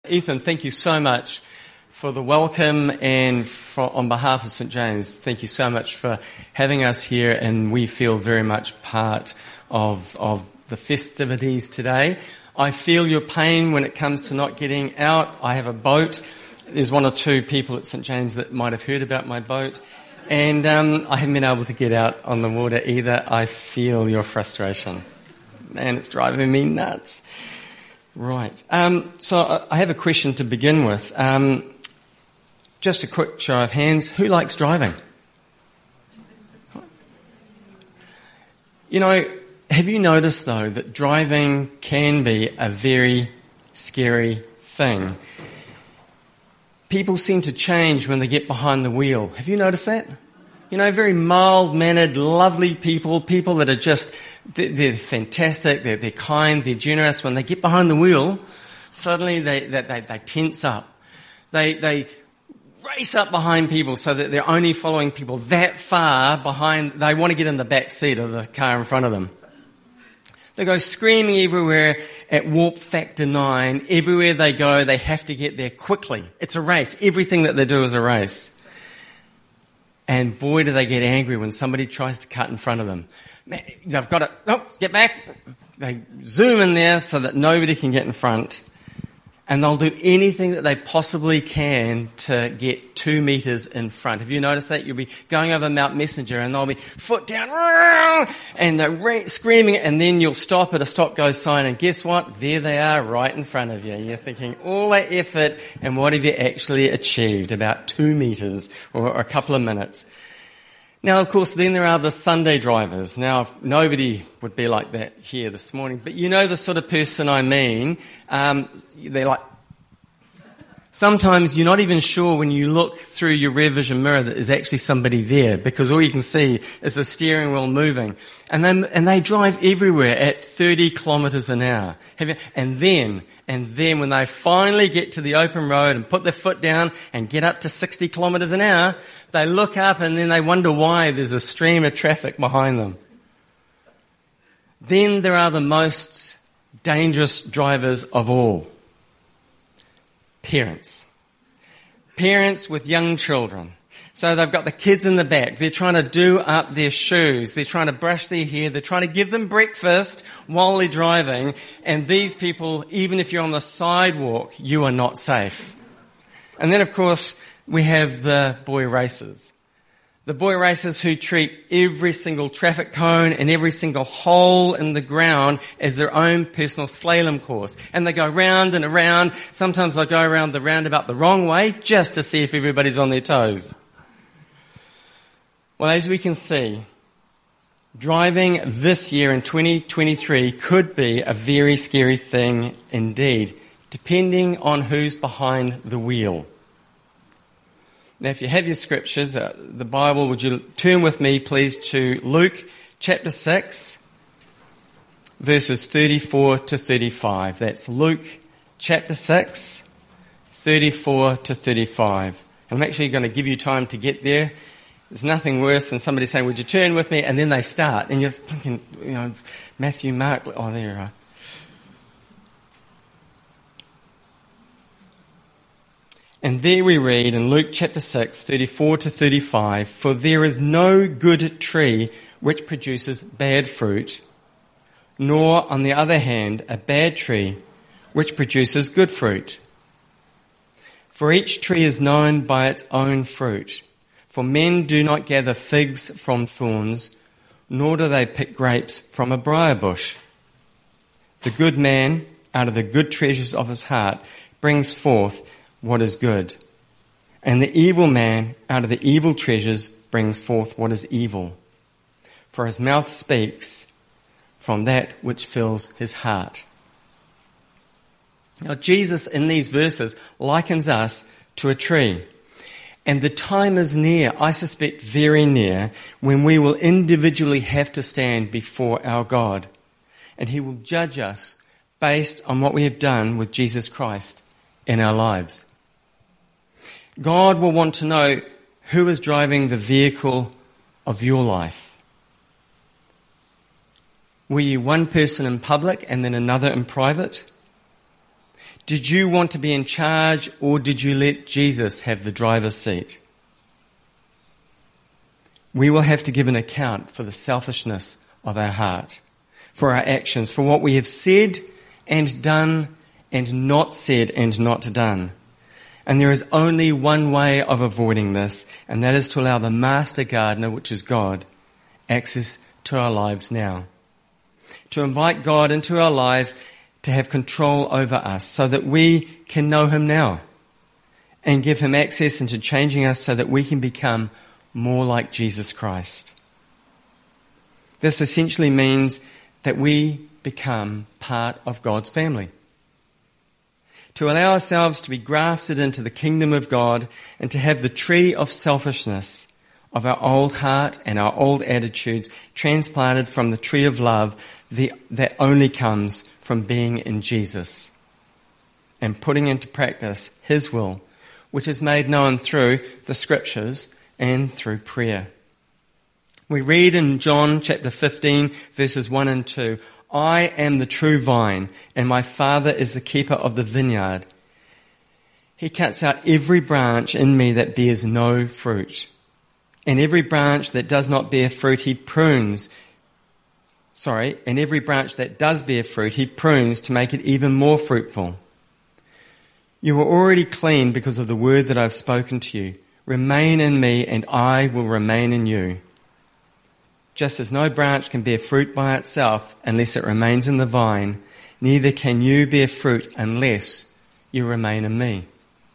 Ethan, thank you so much for the welcome and on behalf of St. James, thank you so much for having us here, and we feel very much part of the festivities today. I feel your pain when it comes to not getting out. I have a boat. There's one or two people at St. James that might have heard about my boat, and I haven't been able to get out on the water either. I feel your frustration. Man, it's driving me nuts. Right. So I have a question to begin with. Just a quick show of hands. Who likes driving? You know, have you noticed, though, that driving can be a very scary thing? People seem to change when they get behind the wheel. Have you noticed that? You know, very mild-mannered, lovely people that are just, they're fantastic, they're kind, they're generous. When they get behind the wheel, suddenly they tense up. They race up behind people so that they're only following people that far behind. They want to get in the back seat of the car in front of them. They go screaming everywhere at warp factor 9. Everywhere they go, they have to get there quickly. It's a race. Everything that they do is a race. And boy, do they get angry when somebody tries to cut in front of them. Man, they've got to, get back. They zoom in there so that nobody can get in front. And they'll do anything that they possibly can to get 2 meters in front. Have you noticed that? You'll be going over Mount Messenger and they'll be foot down, and they're screaming, and then you'll stop at a stop-go sign, and guess what? There they are right in front of you. You're thinking, all that effort, and what have you actually achieved? About 2 meters or a couple of minutes. Now, of course, then there are the Sunday drivers. Now, nobody would be like that here this morning, but you know the sort of person I mean. They're like, sometimes you're not even sure when you look through your rear vision mirror that there's actually somebody there, because all you can see is the steering wheel moving. And they drive everywhere at 30 kilometers an hour. And then when they finally get to the open road and put their foot down and get up to 60 kilometers an hour, they look up and then they wonder why there's a stream of traffic behind them. Then there are the most dangerous drivers of all. Parents. Parents with young children. So they've got the kids in the back. They're trying to do up their shoes. They're trying to brush their hair. They're trying to give them breakfast while they're driving. And these people, even if you're on the sidewalk, you are not safe. And then, of course, we have the boy racers. The boy racers who treat every single traffic cone and every single hole in the ground as their own personal slalom course. And they go round and around. Sometimes they go around the roundabout the wrong way just to see if everybody's on their toes. Well, as we can see, driving this year in 2023 could be a very scary thing indeed, depending on who's behind the wheel. Now, if you have your scriptures, the Bible, would you turn with me, please, to Luke chapter 6, verses 34 to 35. That's Luke chapter 6, 34 to 35. I'm actually going to give you time to get there. There's nothing worse than somebody saying, would you turn with me? And then they start. And you're thinking, Matthew, Mark, oh, there you are. And there we read in Luke chapter 6, 34 to 35, for there is no good tree which produces bad fruit, nor, on the other hand, a bad tree which produces good fruit. For each tree is known by its own fruit. For men do not gather figs from thorns, nor do they pick grapes from a briar bush. The good man, out of the good treasures of his heart, brings forth what is good. And the evil man, out of the evil treasures, brings forth what is evil. For his mouth speaks from that which fills his heart. Now, Jesus, in these verses, likens us to a tree. And the time is near, I suspect very near, when we will individually have to stand before our God. And he will judge us based on what we have done with Jesus Christ in our lives. God will want to know who is driving the vehicle of your life. Were you one person in public and then another in private? Did you want to be in charge, or did you let Jesus have the driver's seat? We will have to give an account for the selfishness of our heart, for our actions, for what we have said and done and not said and not done. And there is only one way of avoiding this, and that is to allow the master gardener, which is God, access to our lives now. To invite God into our lives to have control over us so that we can know him now and give him access into changing us so that we can become more like Jesus Christ. This essentially means that we become part of God's family. To allow ourselves to be grafted into the kingdom of God and to have the tree of selfishness of our old heart and our old attitudes transplanted from the tree of love that only comes from being in Jesus and putting into practice his will, which is made known through the scriptures and through prayer. We read in John chapter 15 verses 1 and 2, I am the true vine, and my Father is the keeper of the vineyard. He cuts out every branch in me that bears no fruit. And every branch that does not bear fruit, he prunes. And every branch that does bear fruit, he prunes to make it even more fruitful. You are already clean because of the word that I've spoken to you. Remain in me, and I will remain in you. Just as no branch can bear fruit by itself unless it remains in the vine, neither can you bear fruit unless you remain in me.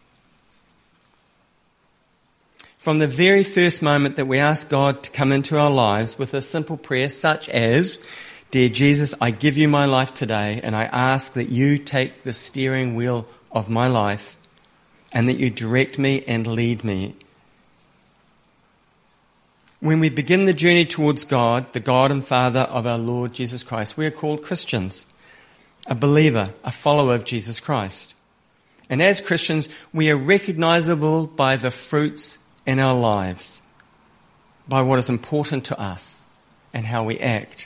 From the very first moment that we ask God to come into our lives with a simple prayer such as, Dear Jesus, I give you my life today, and I ask that you take the steering wheel of my life and that you direct me and lead me. When we begin the journey towards God, the God and Father of our Lord Jesus Christ, we are called Christians, a believer, a follower of Jesus Christ. And as Christians, we are recognizable by the fruits in our lives, by what is important to us and how we act.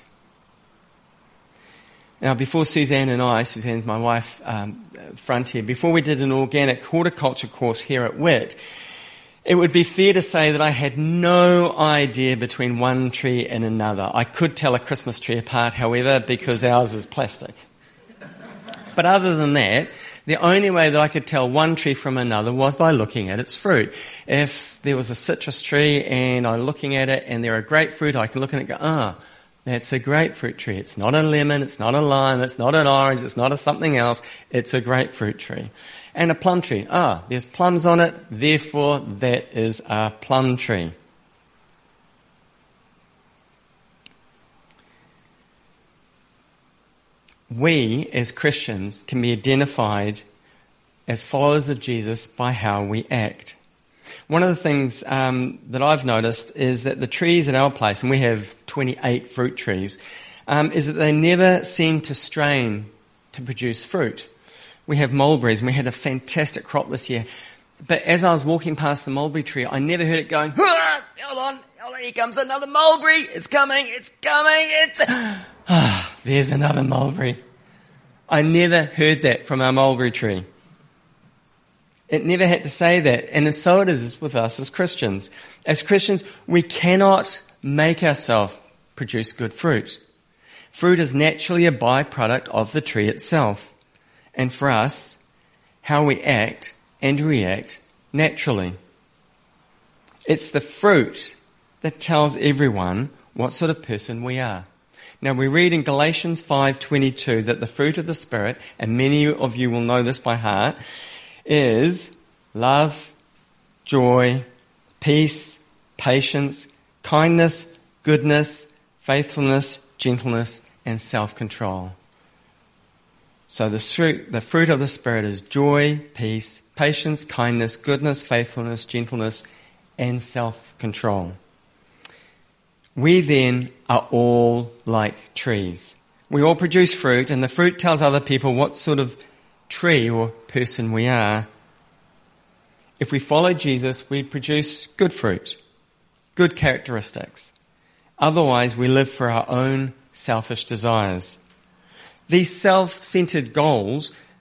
Now, before Suzanne and I, Suzanne's my wife, front here, before we did an organic horticulture course here at Witt, it would be fair to say that I had no idea between one tree and another. I could tell a Christmas tree apart, however, because ours is plastic. But other than that, the only way that I could tell one tree from another was by looking at its fruit. If there was a citrus tree and I'm looking at it and there are grapefruit, I can look at it and go, that's a grapefruit tree. It's not a lemon, it's not a lime, it's not an orange, it's not a something else. It's a grapefruit tree. And a plum tree. There's plums on it, therefore that is a plum tree. We, as Christians, can be identified as followers of Jesus by how we act. One of the things that I've noticed is that the trees at our place, and we have 28 fruit trees, is that they never seem to strain to produce fruit. We have mulberries, and we had a fantastic crop this year. But as I was walking past the mulberry tree, I never heard it going, hold on, here comes another mulberry, it's coming, there's another mulberry. I never heard that from our mulberry tree. It never had to say that. And so it is with us as Christians. As Christians, we cannot make ourselves produce good fruit. Fruit is naturally a byproduct of the tree itself. And for us, how we act and react naturally. It's the fruit that tells everyone what sort of person we are. Now we read in Galatians 5:22 that the fruit of the Spirit, and many of you will know this by heart, is love, joy, peace, patience, kindness, goodness, faithfulness, gentleness, and self-control. So the fruit of the Spirit is joy, peace, patience, kindness, goodness, faithfulness, gentleness, and self-control. We then are all like trees. We all produce fruit, and the fruit tells other people what sort of tree or person we are. If we follow Jesus, we produce good fruit, good characteristics. Otherwise, we live for our own selfish desires. These self-centered goals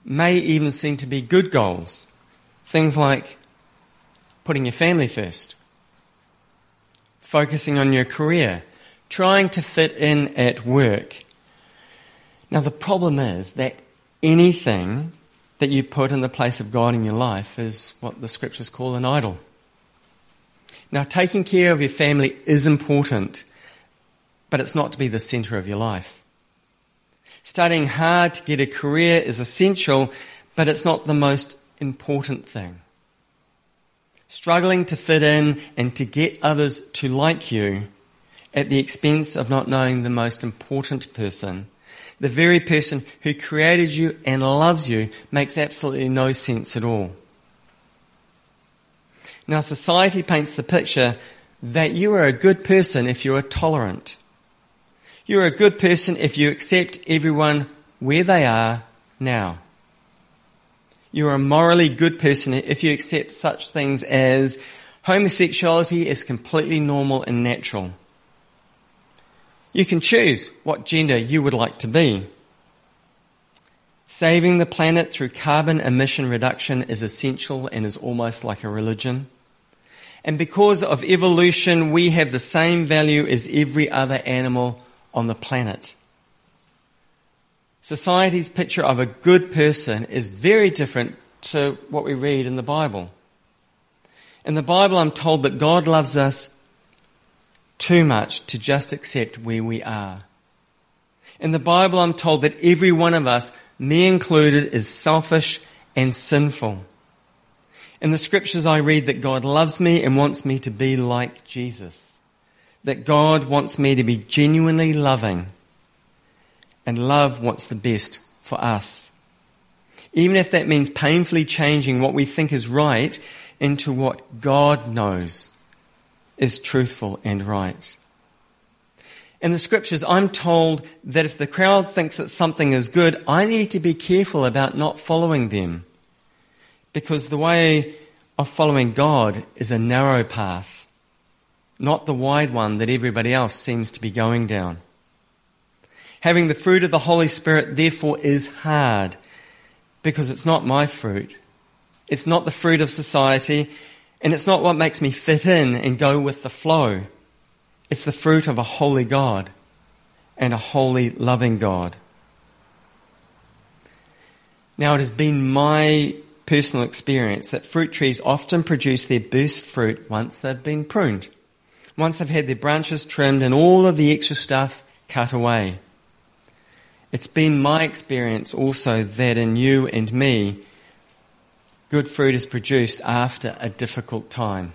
may even seem to be good goals. Things like putting your family first, focusing on your career, trying to fit in at work. Now the problem is that anything that you put in the place of God in your life is what the scriptures call an idol. Now taking care of your family is important, but it's not to be the centre of your life. Studying hard to get a career is essential, but it's not the most important thing. Struggling to fit in and to get others to like you at the expense of not knowing the most important person, the very person who created you and loves you, makes absolutely no sense at all. Now, society paints the picture that you are a good person if you are tolerant. You are a good person if you accept everyone where they are now. You are a morally good person if you accept such things as homosexuality is completely normal and natural. You can choose what gender you would like to be. Saving the planet through carbon emission reduction is essential and is almost like a religion. And because of evolution, we have the same value as every other animal on the planet. Society's picture of a good person is very different to what we read in the Bible. In the Bible, I'm told that God loves us too much to just accept where we are. In the Bible, I'm told that every one of us, me included, is selfish and sinful. In the scriptures, I read that God loves me and wants me to be like Jesus. That God wants me to be genuinely loving, and love wants the best for us. Even if that means painfully changing what we think is right into what God knows is truthful and right. In the scriptures, I'm told that if the crowd thinks that something is good, I need to be careful about not following them, because the way of following God is a narrow path, not the wide one that everybody else seems to be going down. Having the fruit of the Holy Spirit, therefore, is hard, because it's not my fruit. It's not the fruit of society, and it's not what makes me fit in and go with the flow. It's the fruit of a holy God and a holy, loving God. Now, it has been my personal experience that fruit trees often produce their best fruit once they've been pruned, once they've had their branches trimmed and all of the extra stuff cut away. It's been my experience also that in you and me, good fruit is produced after a difficult time,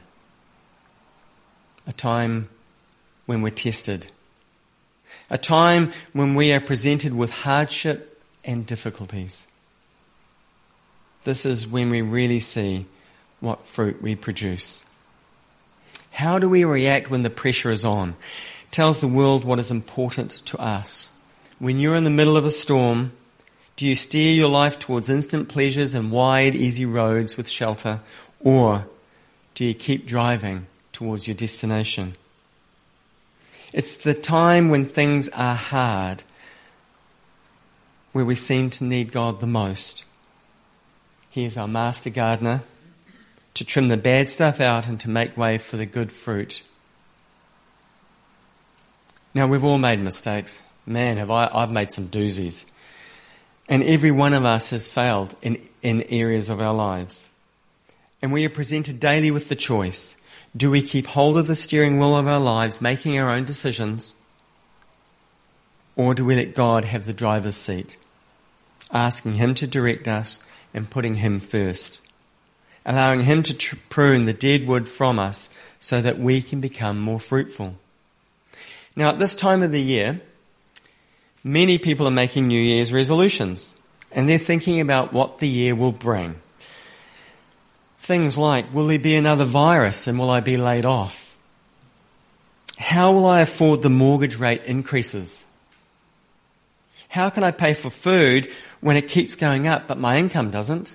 a time when we're tested, a time when we are presented with hardship and difficulties. This is when we really see what fruit we produce. How do we react when the pressure is on? It tells the world what is important to us. When you're in the middle of a storm, do you steer your life towards instant pleasures and wide, easy roads with shelter, or do you keep driving towards your destination? It's the time when things are hard where we seem to need God the most. He is our master gardener to trim the bad stuff out and to make way for the good fruit. Now, we've all made mistakes. Man, I've made some doozies. And every one of us has failed in areas of our lives. And we are presented daily with the choice. Do we keep hold of the steering wheel of our lives, making our own decisions? Or do we let God have the driver's seat, asking Him to direct us and putting Him first, allowing Him to prune the dead wood from us so that we can become more fruitful? Now, at this time of the year, many people are making New Year's resolutions, and they're thinking about what the year will bring. Things like, will there be another virus and will I be laid off? How will I afford the mortgage rate increases? How can I pay for food when it keeps going up but my income doesn't?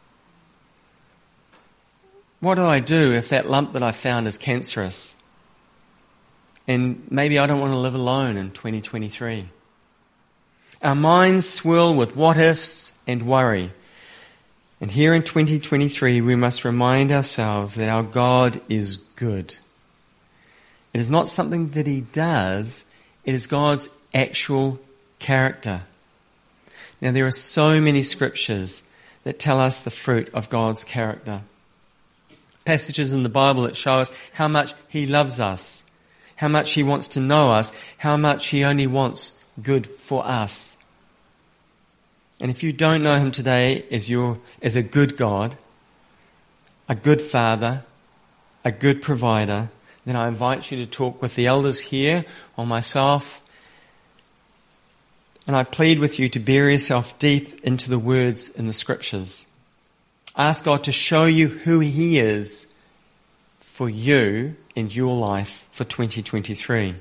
What do I do if that lump that I found is cancerous? And maybe I don't want to live alone in 2023. Our minds swirl with what ifs and worry. And here in 2023, we must remind ourselves that our God is good. It is not something that He does, it is God's actual character. Now, there are so many scriptures that tell us the fruit of God's character. Passages in the Bible that show us how much He loves us, how much He wants to know us, how much He only wants good for us. And if you don't know Him today as a good God, a good Father, a good provider, then I invite you to talk with the elders here or myself. And I plead with you to bury yourself deep into the words in the Scriptures. Ask God to show you who He is for you and your life for 2023.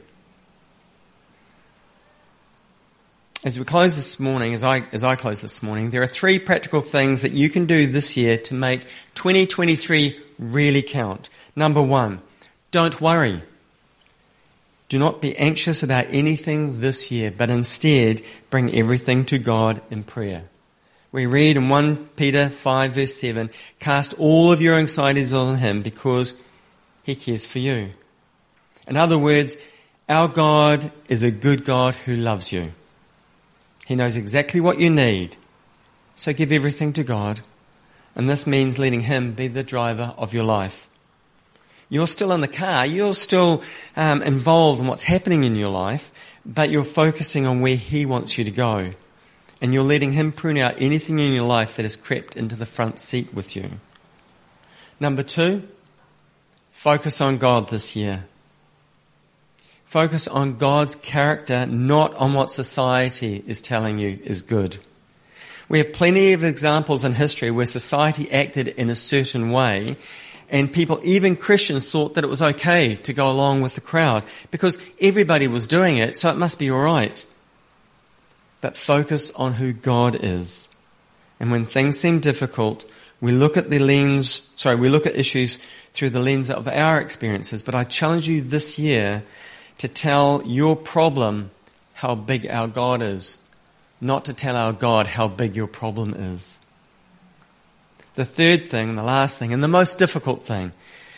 As we close this morning, as I close this morning, there are 3 practical things that you can do this year to make 2023 really count. Number 1, don't worry. Do not be anxious about anything this year, but instead bring everything to God in prayer. We read in 1 Peter 5 verse 7, cast all of your anxieties on Him because He cares for you. In other words, our God is a good God who loves you. He knows exactly what you need. So give everything to God. And this means letting Him be the driver of your life. You're still in the car. You're still involved in what's happening in your life. But you're focusing on where He wants you to go. And you're letting Him prune out anything in your life that has crept into the front seat with you. Number 2, focus on God this year. Focus on God's character, not on what society is telling you is good. We have plenty of examples in history where society acted in a certain way, and people, even Christians, thought that it was okay to go along with the crowd because everybody was doing it, so it must be all right. But focus on who God is. And when things seem difficult, we look at issues through the lens of our experiences. But I challenge you this year to tell your problem how big our God is, not to tell our God how big your problem is. The third thing, the last thing, and the most difficult thing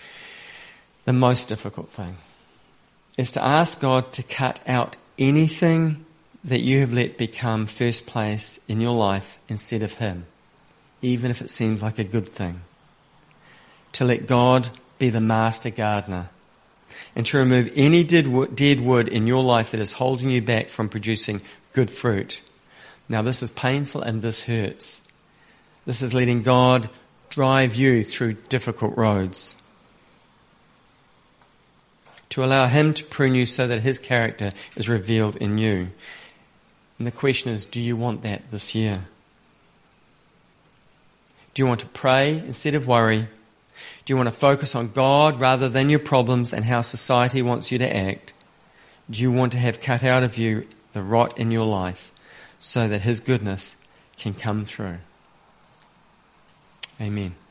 is to ask God to cut out anything that you have let become first place in your life instead of Him, even if it seems like a good thing. To let God be the master gardener, and to remove any dead wood in your life that is holding you back from producing good fruit. Now, this is painful and this hurts. This is letting God drive you through difficult roads. To allow Him to prune you so that His character is revealed in you. And the question is, do you want that this year? Do you want to pray instead of worry? Do you want to focus on God rather than your problems and how society wants you to act? Do you want to have cut out of you the rot in your life so that His goodness can come through? Amen.